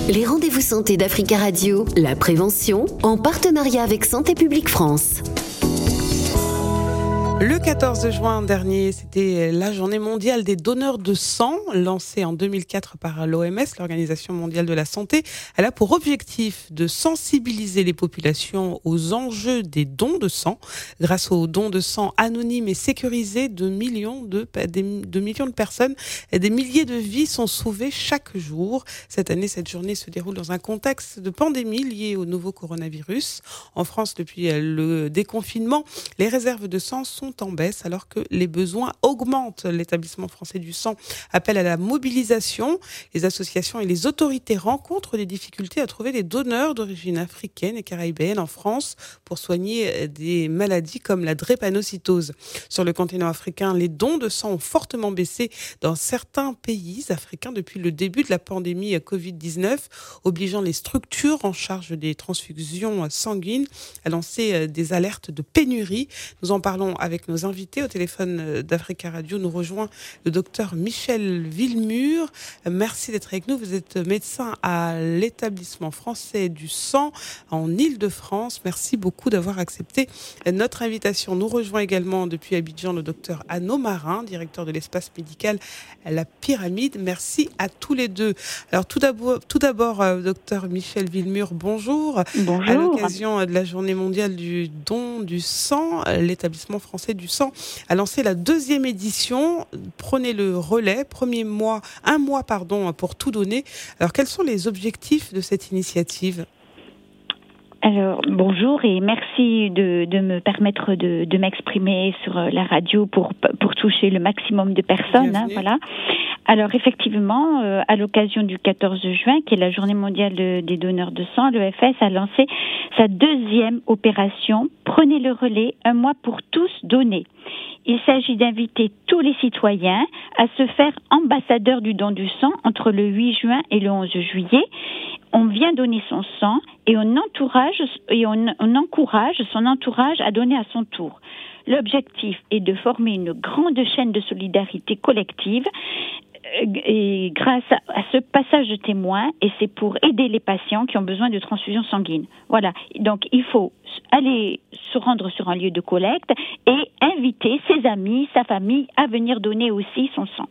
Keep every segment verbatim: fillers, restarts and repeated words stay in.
Les rendez-vous santé d'Africa Radio, la prévention, en partenariat avec Santé publique France. Le quatorze juin dernier, c'était la journée mondiale des donneurs de sang, lancée en deux mille quatre par l'O M S, l'Organisation mondiale de la santé. Elle a pour objectif de sensibiliser les populations aux enjeux des dons de sang. Grâce aux dons de sang anonymes et sécurisés, de millions de, de millions de personnes et des milliers de vies sont sauvées chaque jour. Cette année, cette journée se déroule dans un contexte de pandémie liée au nouveau coronavirus. En France, depuis le déconfinement, les réserves de sang sont en baisse alors que les besoins augmentent. L'Établissement français du sang appelle à la mobilisation. Les associations et les autorités rencontrent des difficultés à trouver des donneurs d'origine africaine et caribéenne en France pour soigner des maladies comme la drépanocytose. Sur le continent africain, les dons de sang ont fortement baissé dans certains pays africains depuis le début de la pandémie covid dix-neuf, obligeant les structures en charge des transfusions sanguines à lancer des alertes de pénurie. Nous en parlons avec Avec nos invités au téléphone d'Africa Radio, nous rejoint le docteur Michel Villemur. Merci d'être avec nous. Vous êtes médecin à l'Établissement français du sang en Île-de-France. Merci beaucoup d'avoir accepté notre invitation. Nous rejoint également depuis Abidjan le docteur Anneau Marin, directeur de l'espace médical à la Pyramide. Merci à tous les deux. Alors tout d'abord, tout d'abord docteur Michel Villemur, bonjour. Bonjour. À l'occasion de la journée mondiale du don du sang, l'Établissement français du sang a lancé la deuxième édition. Prenez le relais, premier mois, un mois pardon, pour tout donner. Alors quels sont les objectifs de cette initiative ? Alors, bonjour et merci de, de me permettre de, de m'exprimer sur la radio pour, pour toucher le maximum de personnes. Hein, voilà. Alors, effectivement, euh, à l'occasion du quatorze juin, qui est la journée mondiale de, des donneurs de sang, l'E F S a lancé sa deuxième opération « Prenez le relais, un mois pour tous donner ». Il s'agit d'inviter tous les citoyens à se faire ambassadeurs du don du sang entre le huit juin et le onze juillet. On vient donner son sang et on entourage et on, on encourage son entourage à donner à son tour. L'objectif est de former une grande chaîne de solidarité collective et grâce à ce passage de témoins, et c'est pour aider les patients qui ont besoin de transfusion sanguine. Voilà. Donc, il faut aller se rendre sur un lieu de collecte et inviter ses amis, sa famille à venir donner aussi son sang.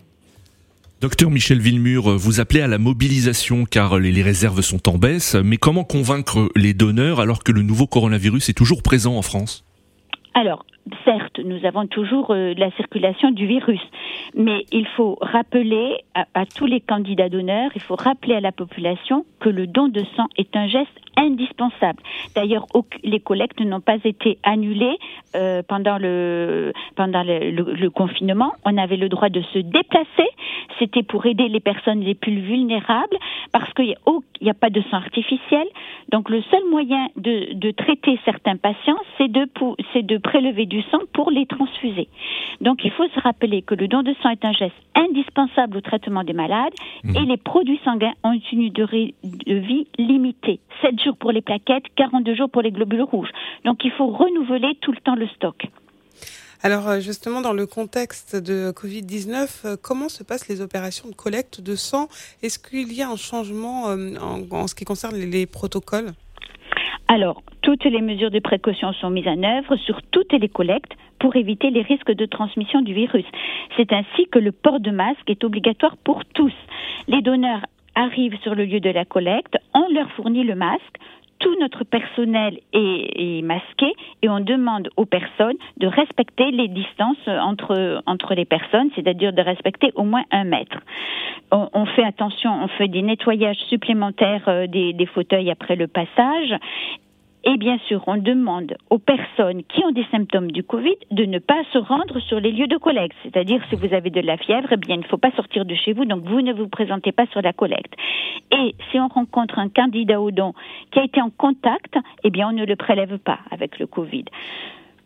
Docteur Michel Villemur, vous appelez à la mobilisation car les réserves sont en baisse, mais comment convaincre les donneurs alors que le nouveau coronavirus est toujours présent en France ? Alors, certes, nous avons toujours euh, la circulation du virus, mais il faut rappeler à, à tous les candidats donneurs, il faut rappeler à la population que le don de sang est un geste indispensable. D'ailleurs, les collectes n'ont pas été annulées euh, pendant le pendant le, le, le confinement. On avait le droit de se déplacer. C'était pour aider les personnes les plus vulnérables parce qu'il n'y a, oh, a pas de sang artificiel. Donc, le seul moyen de, de traiter certains patients, c'est de, pour, c'est de prélever du sang pour les transfuser. Donc, il faut se rappeler que le don de sang est un geste indispensable au traitement des malades mmh. et les produits sanguins ont une durée de vie limitée. sept jours pour les plaquettes, quarante-deux jours pour les globules rouges. Donc, il faut renouveler tout le temps le stock. Alors justement, dans le contexte de covid dix-neuf, comment se passent les opérations de collecte de sang ? Est-ce qu'il y a un changement en, en ce qui concerne les, les protocoles ? Alors, toutes les mesures de précaution sont mises en œuvre sur toutes les collectes pour éviter les risques de transmission du virus. C'est ainsi que le port de masque est obligatoire pour tous. Les donneurs arrivent sur le lieu de la collecte, on leur fournit le masque, tout notre personnel est, est masqué et on demande aux personnes de respecter les distances entre, entre les personnes, c'est-à-dire de respecter au moins un mètre. On, on fait attention, on fait des nettoyages supplémentaires des, des fauteuils après le passage. Et bien sûr, on demande aux personnes qui ont des symptômes du Covid de ne pas se rendre sur les lieux de collecte. C'est-à-dire, si vous avez de la fièvre, eh bien, il ne faut pas sortir de chez vous, donc vous ne vous présentez pas sur la collecte. Et si on rencontre un candidat au don qui a été en contact, eh bien, on ne le prélève pas avec le Covid.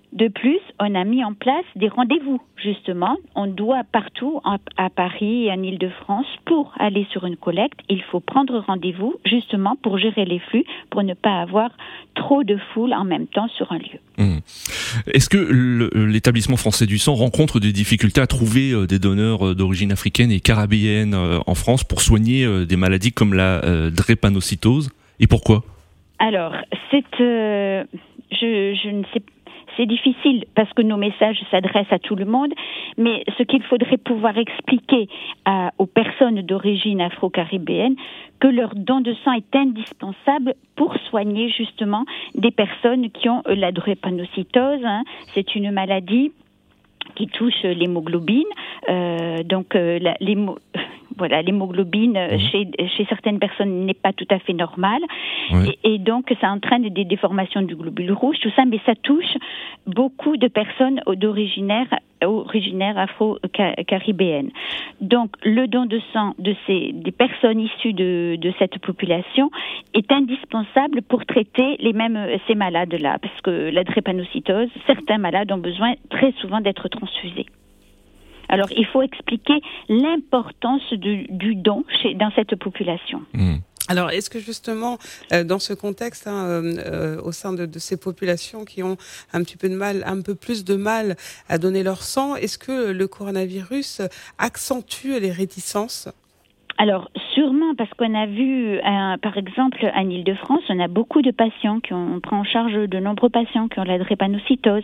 De plus, on a mis en place des rendez-vous, justement. On doit partout, à Paris et en Île-de-France, pour aller sur une collecte, il faut prendre rendez-vous, justement, pour gérer les flux, pour ne pas avoir trop de foule en même temps sur un lieu. Mmh. Est-ce que le, l'établissement français du sang rencontre des difficultés à trouver des donneurs d'origine africaine et caribéenne en France pour soigner des maladies comme la euh, drépanocytose ? Et pourquoi ? Alors, c'est, euh, je, je ne sais pas. C'est difficile parce que nos messages s'adressent à tout le monde, mais ce qu'il faudrait pouvoir expliquer à, aux personnes d'origine afro-caribéenne, que leur don de sang est indispensable pour soigner justement des personnes qui ont la drépanocytose. Hein. C'est une maladie qui touche l'hémoglobine, euh, donc euh, la, l'hémo... Voilà, l'hémoglobine mmh. chez, chez certaines personnes n'est pas tout à fait normale. Oui. Et, et donc, ça entraîne des déformations du globule rouge, tout ça, mais ça touche beaucoup de personnes d'originaires originaires afro-caribéennes. Donc, le don de sang de ces, des personnes issues de, de cette population est indispensable pour traiter les mêmes, ces malades-là, parce que la drépanocytose, certains malades ont besoin très souvent d'être transfusés. Alors, il faut expliquer l'importance du, du don chez, dans cette population. Mmh. Alors, est-ce que justement, euh, dans ce contexte, hein, euh, au sein de, de ces populations qui ont un petit peu de mal, un peu plus de mal à donner leur sang, est-ce que le coronavirus accentue les réticences ? Alors, sûrement, parce qu'on a vu, euh, par exemple, en Île-de-France, on a beaucoup de patients qui ont, on prend en charge de nombreux patients qui ont la drépanocytose.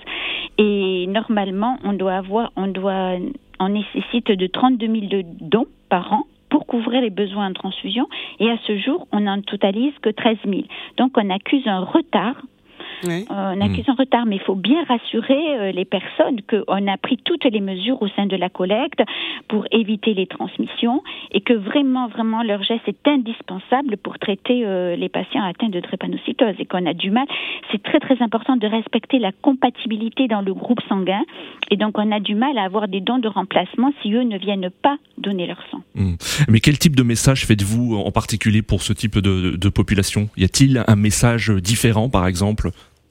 Et normalement, on doit avoir, on doit, on nécessite de trente-deux mille de dons par an pour couvrir les besoins en transfusion. Et à ce jour, on n'en totalise que treize mille. Donc, on accuse un retard. Oui. Euh, on accuse un retard, mais il faut bien rassurer euh, les personnes qu'on a pris toutes les mesures au sein de la collecte pour éviter les transmissions et que vraiment, vraiment, leur geste est indispensable pour traiter euh, les patients atteints de drépanocytose et qu'on a du mal. C'est très, très important de respecter la compatibilité dans le groupe sanguin et donc on a du mal à avoir des dons de remplacement si eux ne viennent pas donner leur sang. Mmh. Mais quel type de message faites-vous en particulier pour ce type de, de population ? Y a-t-il un message différent, par exemple ?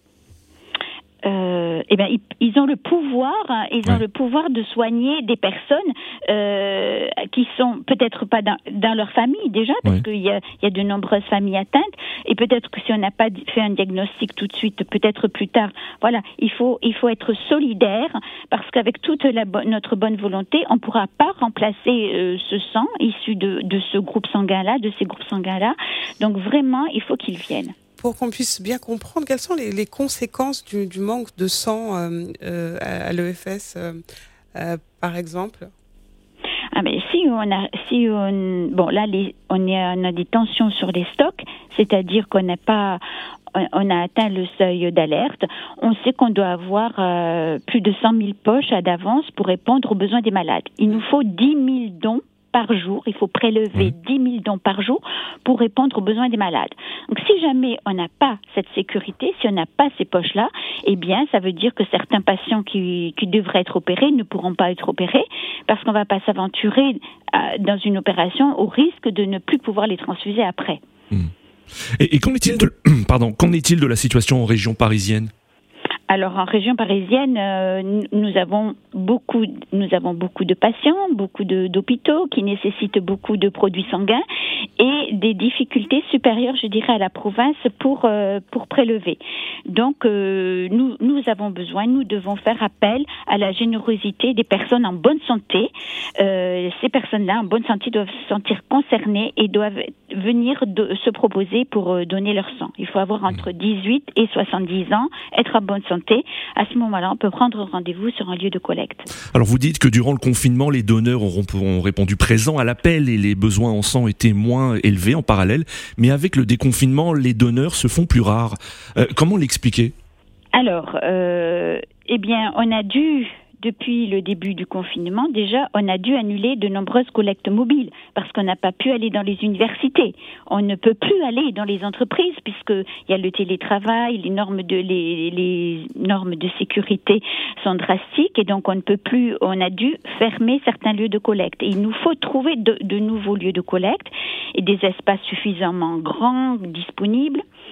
Euh, eh ben, ils, ils ont le pouvoir, hein, ils ont ouais. le pouvoir de soigner des personnes euh, qui sont peut-être pas dans, dans leur famille déjà, parce ouais. qu'il y a, il y a de nombreuses familles atteintes, et peut-être que si on n'a pas fait un diagnostic tout de suite, peut-être plus tard. Voilà, il faut, il faut être solidaire, parce qu'avec toute la bo- notre bonne volonté, on ne pourra pas remplacer euh, ce sang issu de, de ce groupe sanguin-là, de ces groupes sanguins-là. Donc vraiment, il faut qu'ils viennent. Pour qu'on puisse bien comprendre, quelles sont les, les conséquences du, du manque de sang euh, euh, à l'E F S, euh, euh, par exemple ? Ah mais si on a, si on, bon là les, on, a, on a des tensions sur les stocks, c'est-à-dire qu'on n'a pas, on a atteint le seuil d'alerte. On sait qu'on doit avoir euh, plus de cent mille poches à d'avance pour répondre aux besoins des malades. Il nous faut dix mille dons par jour, il faut prélever dix mille dons par jour pour répondre aux besoins des malades. Donc si jamais on n'a pas cette sécurité, si on n'a pas ces poches-là, eh bien ça veut dire que certains patients qui, qui devraient être opérés ne pourront pas être opérés parce qu'on ne va pas s'aventurer à, dans une opération au risque de ne plus pouvoir les transfuser après. Mmh. Et, et qu'en est-il de, pardon, qu'en est-il de la situation en région parisienne ? Alors en région parisienne, euh, nous avons beaucoup, nous avons beaucoup de patients, beaucoup de, d'hôpitaux qui nécessitent beaucoup de produits sanguins et des difficultés supérieures, je dirais, à la province pour euh, pour prélever. Donc euh, nous nous avons besoin, nous devons faire appel à la générosité des personnes en bonne santé. Euh, ces personnes-là en bonne santé doivent se sentir concernées et doivent venir de, se proposer pour donner leur sang. Il faut avoir entre dix-huit et soixante-dix ans, être en bonne santé. À ce moment-là, on peut prendre rendez-vous sur un lieu de collecte. Alors vous dites que durant le confinement, les donneurs ont, ont répondu présents à l'appel et les besoins en sang étaient moins élevés en parallèle. Mais avec le déconfinement, les donneurs se font plus rares. Euh, comment l'expliquer ? Alors, euh, eh bien, on a dû... Depuis le début du confinement, déjà, on a dû annuler de nombreuses collectes mobiles parce qu'on n'a pas pu aller dans les universités. On ne peut plus aller dans les entreprises puisqu'il y a le télétravail, les normes de, les, les normes de sécurité sont drastiques et donc on ne peut plus, on a dû fermer certains lieux de collecte. Et il nous faut trouver de, de nouveaux lieux de collecte et des espaces suffisamment grands, disponibles.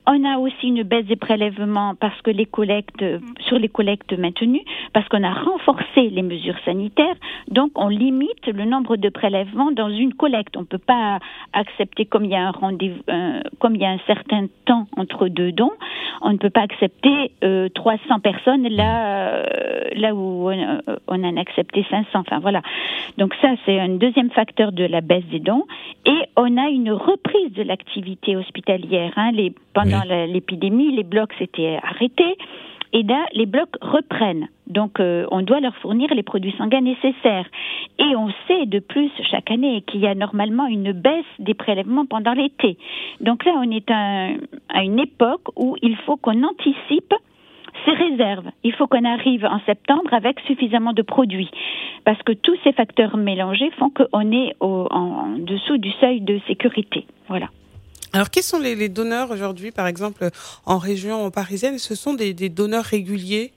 On a aussi une baisse des prélèvements parce que les collectes, sur les collectes maintenues, parce qu'on a renforcé les mesures sanitaires, donc on limite le nombre de prélèvements dans une collecte. On ne peut pas accepter, comme il y a un rendez-vous, euh, comme il y a un certain temps entre deux dons, on ne peut pas accepter euh, trois cents personnes là, euh, là où on, on en a accepté cinq cents. Enfin voilà. Donc ça, c'est un deuxième facteur de la baisse des dons. Et on a une reprise de l'activité hospitalière. Hein. Les, pendant oui. la, l'épidémie, les blocs s'étaient arrêtés. Et là, les blocs reprennent. Donc, euh, on doit leur fournir les produits sanguins nécessaires. Et on sait de plus chaque année qu'il y a normalement une baisse des prélèvements pendant l'été. Donc là, on est à, à une époque où il faut qu'on anticipe ces réserves. Il faut qu'on arrive en septembre avec suffisamment de produits. Parce que tous ces facteurs mélangés font qu'on est au, en, en dessous du seuil de sécurité. Voilà. Alors, qui sont les, les donneurs aujourd'hui, par exemple, en région parisienne? Ce sont des, des donneurs réguliers?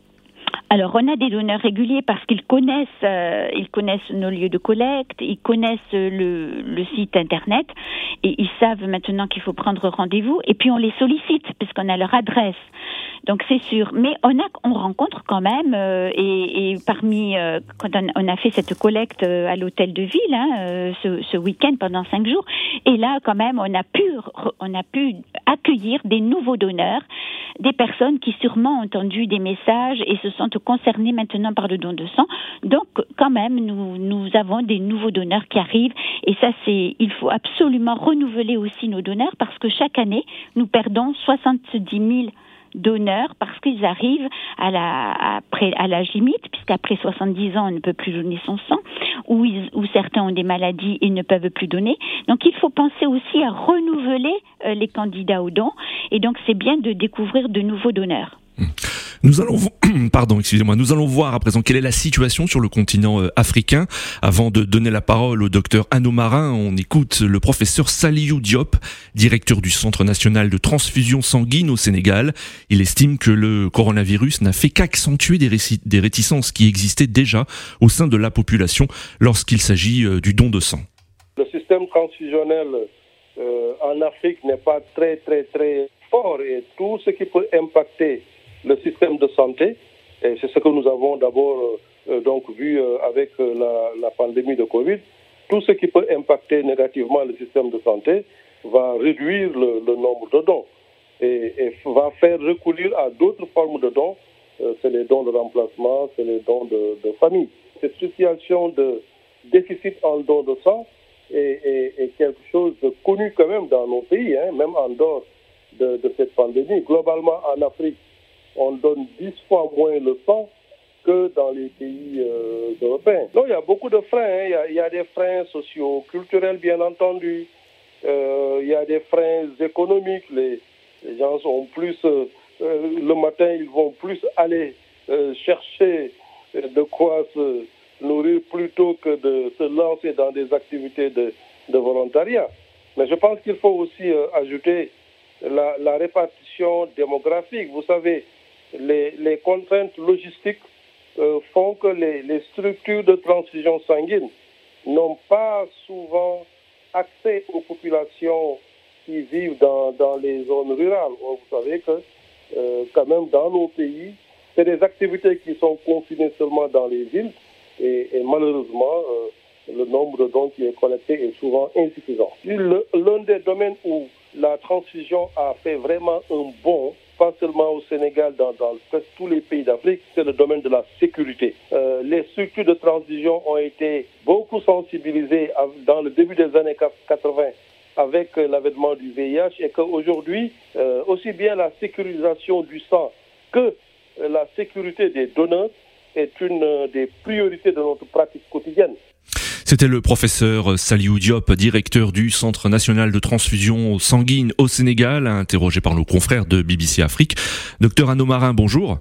Alors, on a des donneurs réguliers parce qu'ils connaissent, euh, ils connaissent nos lieux de collecte, ils connaissent le, le site internet et ils savent maintenant qu'il faut prendre rendez-vous. Et puis, on les sollicite puisqu'on a leur adresse. Donc, c'est sûr. Mais on a, on rencontre quand même euh, et, et parmi euh, quand on, on a fait cette collecte euh, à l'hôtel de ville hein, euh, ce, ce week-end pendant cinq jours. Et là, quand même, on a pu, on a pu accueillir des nouveaux donneurs, des personnes qui sûrement ont entendu des messages et se sentent concernés maintenant par le don de sang. Donc, quand même, nous, nous avons des nouveaux donneurs qui arrivent. Et ça, c'est, il faut absolument renouveler aussi nos donneurs parce que chaque année, nous perdons soixante-dix mille donneurs parce qu'ils arrivent à la, après, à l'âge limite, puisqu'après soixante-dix ans, on ne peut plus donner son sang, ou, ils, ou certains ont des maladies et ne peuvent plus donner. Donc, il faut penser aussi à renouveler euh, les candidats aux dons. Et donc, c'est bien de découvrir de nouveaux donneurs. Nous allons, pardon, excusez-moi, nous allons voir à présent quelle est la situation sur le continent africain. Avant de donner la parole au docteur Anneau Marin, on écoute le professeur Saliou Diop, directeur du Centre national de transfusion sanguine au Sénégal. Il estime que le coronavirus n'a fait qu'accentuer des, réci- des réticences qui existaient déjà au sein de la population lorsqu'il s'agit du don de sang. Le système transfusionnel euh, en Afrique n'est pas très, très, très fort et tout ce qui peut impacter le système de santé, et c'est ce que nous avons d'abord euh, donc vu euh, avec euh, la, la pandémie de Covid, tout ce qui peut impacter négativement le système de santé va réduire le, le nombre de dons et, et va faire recourir à d'autres formes de dons, euh, c'est les dons de remplacement, c'est les dons de, de famille. Cette situation de déficit en dons de sang est, est, est quelque chose de connu quand même dans nos pays, hein, même en dehors de, de cette pandémie. Globalement en Afrique, on donne dix fois moins le sang que dans les pays euh, européens. Donc il y a beaucoup de freins, hein. il, y a, il y a des freins socio-culturels bien entendu, euh, il y a des freins économiques, les, les gens sont plus, euh, le matin ils vont plus aller euh, chercher de quoi se nourrir plutôt que de se lancer dans des activités de, de volontariat. Mais je pense qu'il faut aussi euh, ajouter la, la répartition démographique. Vous savez, Les, les contraintes logistiques euh, font que les, les structures de transfusion sanguine n'ont pas souvent accès aux populations qui vivent dans, dans les zones rurales. Vous savez que euh, quand même dans nos pays, c'est des activités qui sont confinées seulement dans les villes et, et malheureusement, euh, le nombre de dons qui est collecté est souvent insuffisant. Le, l'un des domaines où la transfusion a fait vraiment un bond, pas seulement au Sénégal, dans, dans presque tous les pays d'Afrique, c'est le domaine de la sécurité. Euh, les structures de transfusion ont été beaucoup sensibilisées dans le début des années quatre-vingts avec l'avènement du V I H et qu'aujourd'hui, euh, aussi bien la sécurisation du sang que la sécurité des donneurs est une des priorités de notre pratique quotidienne. C'était le professeur Saliou Diop, directeur du Centre national de transfusion sanguine au Sénégal, interrogé par nos confrères de B B C Afrique. Docteur Anneau Marin, bonjour.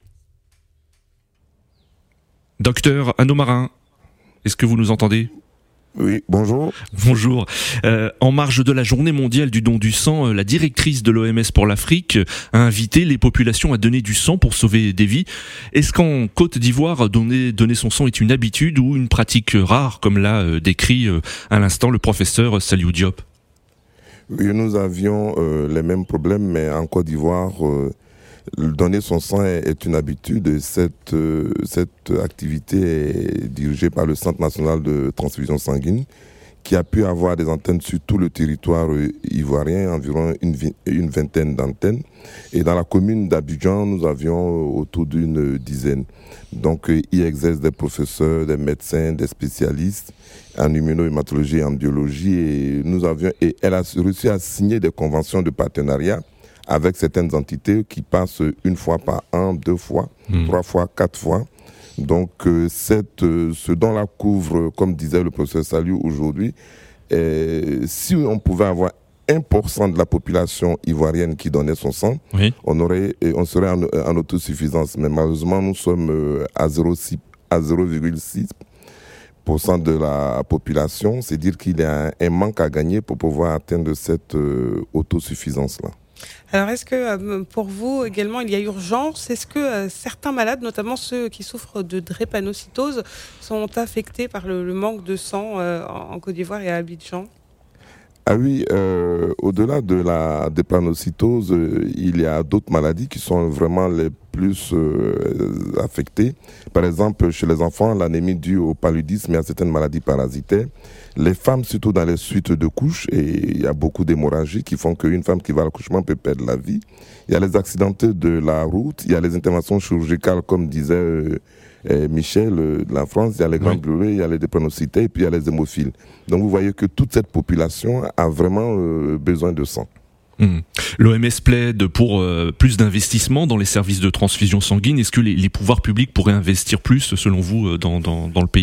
Docteur Anneau Marin, est-ce que vous nous entendez ? Oui, bonjour. Bonjour. Euh, en marge de la journée mondiale du don du sang, la directrice de l'O M S pour l'Afrique a invité les populations à donner du sang pour sauver des vies. Est-ce qu'en Côte d'Ivoire, donner, donner son sang est une habitude ou une pratique rare, comme l'a euh, décrit euh, à l'instant le professeur Saliou Diop ? Oui, nous avions euh, les mêmes problèmes, mais en Côte d'Ivoire, euh, donner son sang est, est une habitude. Cette, euh, cette activité est dirigée par le Centre national de transfusion sanguine, qui a pu avoir des antennes sur tout le territoire ivoirien, environ une, une vingtaine d'antennes. Et dans la commune d'Abidjan, nous avions autour d'une dizaine. Donc, il exerce des professeurs, des médecins, des spécialistes en immunohématologie et en biologie. Et nous avions, et elle a réussi à signer des conventions de partenariat avec certaines entités qui passent une fois par an, deux fois, mmh. trois fois, quatre fois. Donc, euh, cette, euh, ce dont-là couvre, comme disait le professeur Saliou aujourd'hui, euh, si on pouvait avoir un pour cent de la population ivoirienne qui donnait son sang, oui. on, aurait, on serait en, en autosuffisance. Mais malheureusement, nous sommes euh, à zéro virgule six pour cent de la population. C'est dire qu'il y a un, un manque à gagner pour pouvoir atteindre cette euh, autosuffisance-là. Alors, est-ce que euh, pour vous également, il y a urgence ? Est-ce que euh, certains malades, notamment ceux qui souffrent de drépanocytose, sont affectés par le, le manque de sang euh, en Côte d'Ivoire et à Abidjan ? Ah oui, euh, au-delà de la drépanocytose, euh, il y a d'autres maladies qui sont vraiment les plus euh, affectées. Par exemple, chez les enfants, l'anémie due au paludisme et à certaines maladies parasitaires. Les femmes, surtout dans les suites de couches, et il y a beaucoup d'hémorragies qui font qu'une femme qui va à l'accouchement peut perdre la vie. Il y a les accidentés de la route, il y a les interventions chirurgicales, comme disait euh, euh, Michel euh, de la France, il y a les grands brûlés, il y a les drépanocytés, et puis il y a les hémophiles. Donc vous voyez que toute cette population a vraiment euh, besoin de sang. Mmh. L'O M S plaide pour euh, plus d'investissement dans les services de transfusion sanguine. Est-ce que les, les pouvoirs publics pourraient investir plus, selon vous, dans, dans, dans le pays ?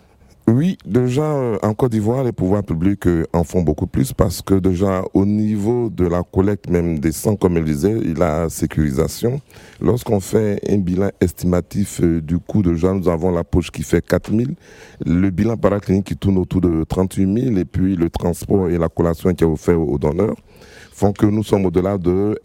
Oui, déjà euh, en Côte d'Ivoire, les pouvoirs publics euh, en font beaucoup plus parce que déjà au niveau de la collecte même des sangs, comme elle disait, il y a la sécurisation. Lorsqu'on fait un bilan estimatif euh, du coût de genre, nous avons la poche qui fait quatre mille, le bilan paraclinique qui tourne autour de trente-huit mille et puis le transport et la collation qui est offert aux donneurs font que nous sommes au-delà de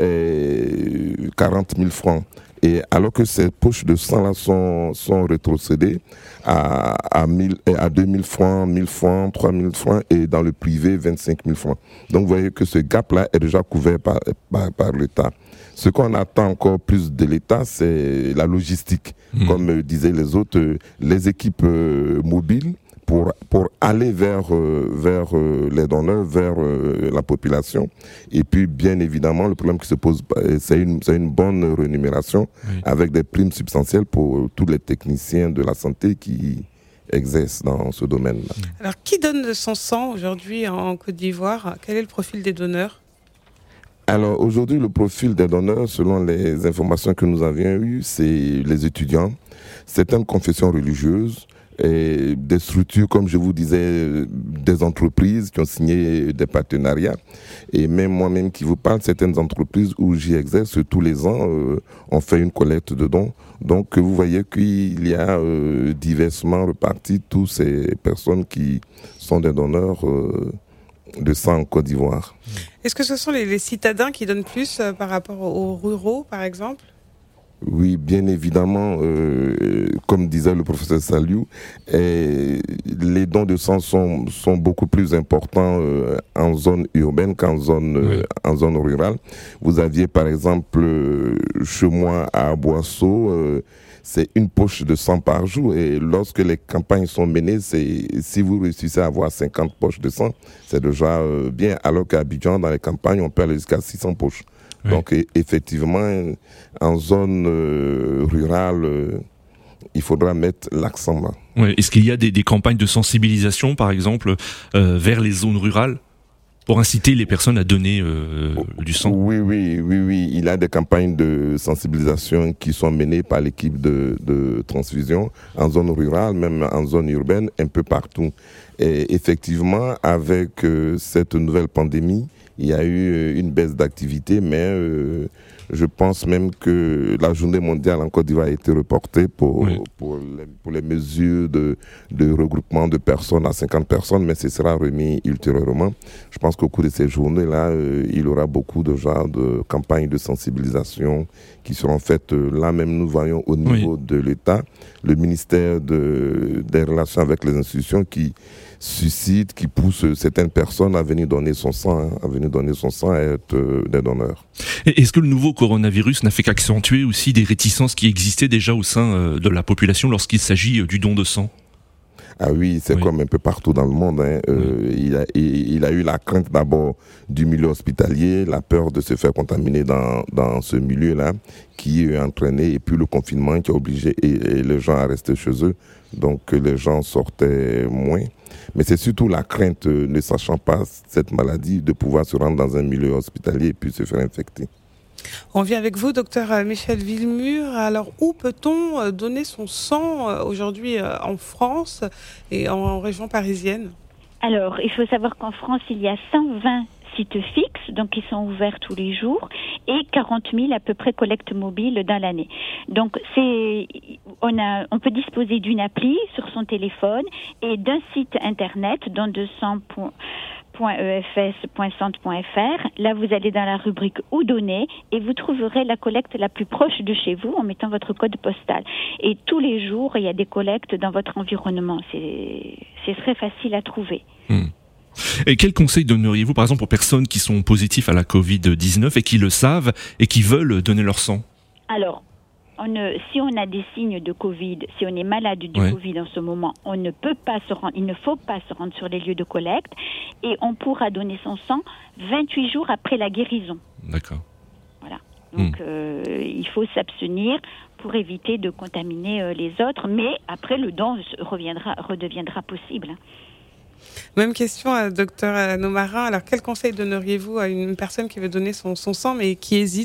euh, quarante mille francs. Et alors que ces poches de sang-là sont, sont rétrocédées à, à, mille, à deux mille francs, mille francs, trois mille francs et dans le privé, vingt-cinq mille francs. Donc vous voyez que ce gap-là est déjà couvert par, par, par l'État. Ce qu'on attend encore plus de l'État, c'est la logistique. Mmh. Comme disaient les autres, les équipes euh, mobiles, Pour, pour aller vers, euh, vers euh, les donneurs, vers euh, la population. Et puis, bien évidemment, le problème qui se pose, c'est une, c'est une bonne rémunération oui. avec des primes substantielles pour tous les techniciens de la santé qui exercent dans ce domaine-là. Alors, qui donne son sang aujourd'hui en Côte d'Ivoire ? Quel est le profil des donneurs ? Alors, aujourd'hui, le profil des donneurs, selon les informations que nous avions eues, c'est les étudiants, certaines confessions religieuses, et des structures, comme je vous disais, des entreprises qui ont signé des partenariats. Et même moi-même qui vous parle, certaines entreprises où j'y exerce tous les ans, euh, on fait une collecte de dons. Donc vous voyez qu'il y a euh, diversement repartis tous ces personnes qui sont des donneurs euh, de sang en Côte d'Ivoire. Est-ce que ce sont les, les citadins qui donnent plus euh, par rapport aux ruraux, par exemple ? Oui, bien évidemment, euh, comme disait le professeur Saliou, et les dons de sang sont, sont beaucoup plus importants euh, en zone urbaine qu'en zone, euh, oui. en zone rurale. Vous aviez par exemple euh, chez moi à Boisseau, euh, c'est une poche de sang par jour et lorsque les campagnes sont menées, c'est, si vous réussissez à avoir cinquante poches de sang, c'est déjà euh, bien, alors qu'à Abidjan, dans les campagnes, on peut aller jusqu'à six cents poches. Oui. Donc effectivement, en zone euh, rurale, euh, il faudra mettre l'accent là. Oui. Est-ce qu'il y a des, des campagnes de sensibilisation, par exemple, euh, vers les zones rurales pour inciter les personnes à donner euh, oh, du sang ? Oui, oui, oui, oui. Il y a des campagnes de sensibilisation qui sont menées par l'équipe de, de transfusion en zone rurale, même en zone urbaine, un peu partout. Et effectivement, avec euh, cette nouvelle pandémie, il y a eu une baisse d'activité, mais euh, je pense même que la journée mondiale en Côte d'Ivoire a été reportée pour, oui. pour, les, pour les mesures de, de regroupement de personnes à cinquante personnes, mais ce sera remis ultérieurement. Je pense qu'au cours de ces journées-là, euh, il y aura beaucoup de genres de campagnes de sensibilisation qui seront faites. Là même, nous voyons au niveau oui. de l'État, le ministère de, des Relations avec les institutions qui suscite, qui pousse certaines personnes à venir donner son sang, hein, à venir donner son sang et être euh, des donneurs. Et est-ce que le nouveau coronavirus n'a fait qu'accentuer aussi des réticences qui existaient déjà au sein euh, de la population lorsqu'il s'agit euh, du don de sang ? Ah oui, c'est oui. comme un peu partout dans le monde. Hein. Euh, oui. il, a, il, il a eu la crainte d'abord du milieu hospitalier, la peur de se faire contaminer dans, dans ce milieu-là, qui est entraîné, et puis le confinement qui a obligé et, et les gens à rester chez eux. Donc les gens sortaient moins. Mais c'est surtout la crainte, euh, ne sachant pas cette maladie, de pouvoir se rendre dans un milieu hospitalier et puis se faire infecter. On vient avec vous, docteur Michel Villemur. Alors, où peut-on donner son sang aujourd'hui en France et en région parisienne ? Alors, il faut savoir qu'en France, il y a cent vingt sites fixes, donc ils sont ouverts tous les jours, et quarante mille à peu près collectes mobiles dans l'année. Donc, c'est, on a, on peut disposer d'une appli sur son téléphone et d'un site internet, dont deux cents point e f s point centre point f r. Là, vous allez dans la rubrique « Où donner » et vous trouverez la collecte la plus proche de chez vous en mettant votre code postal. Et tous les jours, il y a des collectes dans votre environnement. C'est, c'est très facile à trouver. Mmh. Et quels conseils donneriez-vous, par exemple, aux personnes qui sont positives à la covid dix-neuf et qui le savent et qui veulent donner leur sang ? Alors, On ne, si on a des signes de Covid, si on est malade du ouais. Covid en ce moment, on ne peut pas se rendre, il ne faut pas se rendre sur les lieux de collecte et on pourra donner son sang vingt-huit jours après la guérison. D'accord. Voilà. Donc, mmh. euh, il faut s'abstenir pour éviter de contaminer euh, les autres, mais après le don reviendra, redeviendra possible. Même question à docteur Anno Marin. Alors, quel conseil donneriez-vous à une personne qui veut donner son, son sang mais qui hésite ?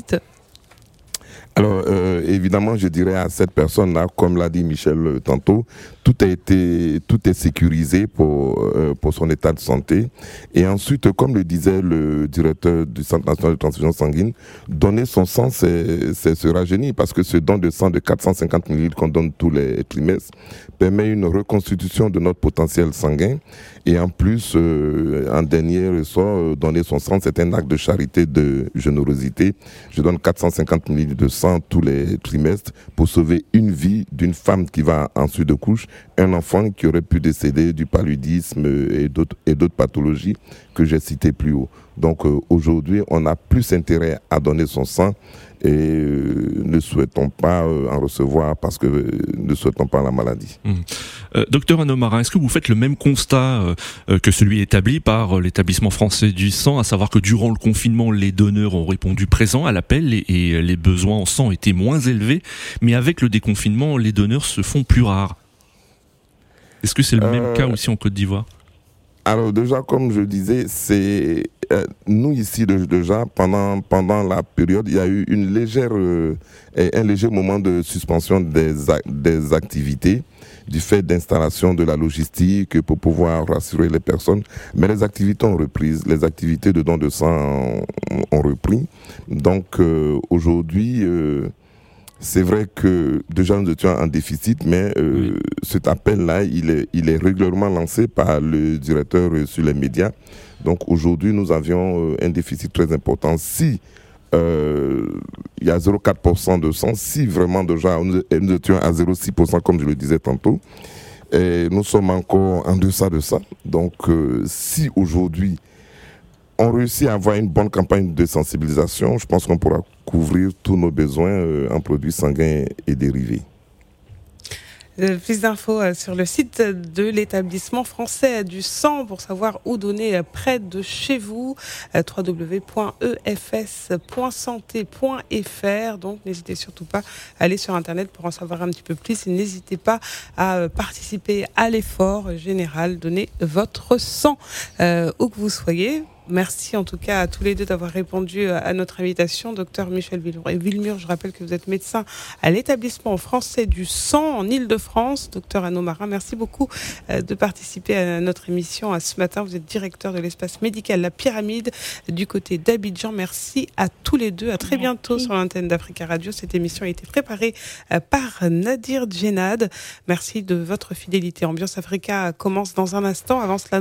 Alors, euh, évidemment, je dirais à cette personne-là, comme l'a dit Michel euh, tantôt, tout a été, tout est sécurisé pour euh, pour son état de santé. Et ensuite, comme le disait le directeur du Centre national de transfusion sanguine, donner son sang, c'est, c'est se rajeunir, parce que ce don de sang de quatre cent cinquante millilitres qu'on donne tous les trimestres permet une reconstitution de notre potentiel sanguin. Et en plus, euh, en dernier ressort, euh, donner son sang, c'est un acte de charité, de générosité. Je donne quatre cent cinquante millilitres de sang tous les trimestres pour sauver une vie d'une femme qui va en suite de couche, un enfant qui aurait pu décéder du paludisme et d'autres, et d'autres pathologies que j'ai citées plus haut. Donc euh, aujourd'hui, on a plus intérêt à donner son sang et euh, ne souhaitons pas euh, en recevoir parce que euh, ne souhaitons pas la maladie. Mmh. Euh, docteur Anno Marin, est-ce que vous faites le même constat euh, que celui établi par l'établissement français du sang, à savoir que durant le confinement, les donneurs ont répondu présent à l'appel et, et les besoins en sang étaient moins élevés, mais avec le déconfinement, les donneurs se font plus rares. Est-ce que c'est le euh... même cas aussi en Côte d'Ivoire ? Alors déjà, comme je disais, c'est euh, nous ici déjà pendant pendant la période, il y a eu une légère euh, un léger moment de suspension des des activités du fait d'installation de la logistique pour pouvoir rassurer les personnes. Mais les activités ont repris, les activités de don de sang ont, ont repris. Donc euh, aujourd'hui. Euh, C'est vrai que déjà nous étions en déficit, mais euh, oui. cet appel-là, il est, il est régulièrement lancé par le directeur euh, sur les médias. Donc aujourd'hui, nous avions euh, un déficit très important. Si euh, il y a zéro virgule quatre pour cent de sang, si vraiment déjà nous, nous étions à zéro virgule six pour cent comme je le disais tantôt, et nous sommes encore en deçà de ça. Donc euh, si aujourd'hui on réussit à avoir une bonne campagne de sensibilisation, je pense qu'on pourra couvrir tous nos besoins euh, en produits sanguins et dérivés. Euh, plus d'infos euh, sur le site de l'établissement français du sang pour savoir où donner euh, près de chez vous, euh, w w w point e f s point santé point f r. Donc n'hésitez surtout pas à aller sur internet pour en savoir un petit peu plus et n'hésitez pas à euh, participer à l'effort général, donner votre sang euh, où que vous soyez. Merci en tout cas à tous les deux d'avoir répondu à notre invitation. Docteur Michel Villemur, je rappelle que vous êtes médecin à l'établissement français du sang en Ile-de-France. Docteur Anno Marin, merci beaucoup de participer à notre émission ce matin. Vous êtes directeur de l'espace médical La Pyramide du côté d'Abidjan. Merci à tous les deux. À très bientôt merci. Sur l'antenne d'Africa Radio. Cette émission a été préparée par Nadir Djenad. Merci de votre fidélité. Ambiance Africa commence dans un instant. Avant cela,